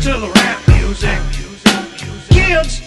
to the rap music. Kids,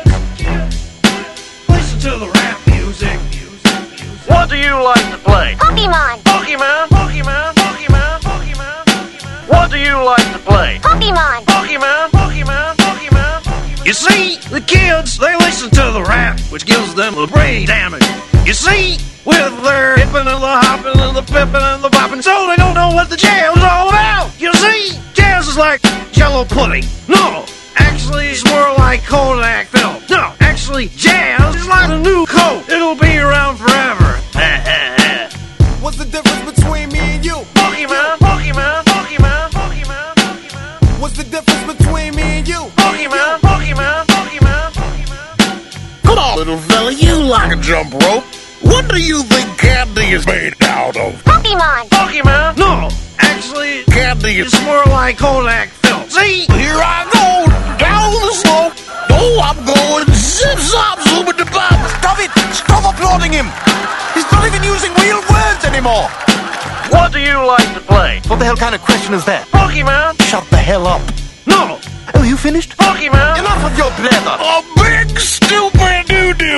listen to the rap music. What do you like to play? Pokemon. Pokemon, Pokemon, Pokemon, Pokemon. What do you like to play? Pokemon. Pokemon, Pokemon, Pokemon, Pokemon. You see, the kids, they listen to the rap, which gives them the brain damage. You see, with their hippin' and the hoppin' and the pippin' and the boppin', so they don't know what the jam's all about. You see, jazz is like Jello pudding. No, actually, it's more like Kodak film. No, actually, jazz is like a new coat. It'll be around forever. What's the difference between me and you? Pokemon, Pokemon, Pokemon, Pokemon, Pokemon. What's the difference between me and you? Pokemon, Pokemon, Pokemon, Pokemon. Come on, little fella, you like a jump rope. What do you think candy is made out of? Pokemon. Pokemon. No, actually, Candy is... it's more like Kodak film. See? Here I go, down the slope. Oh, I'm going zip-zop, zoom-a-da-bop. Stop it! Stop applauding him! He's not even using real words anymore! What do you like to play? What the hell kind of question is that? Pokemon. Shut the hell up! No, Oh, you finished? Pokemon. Enough of your blather! A big, stupid doo-doo.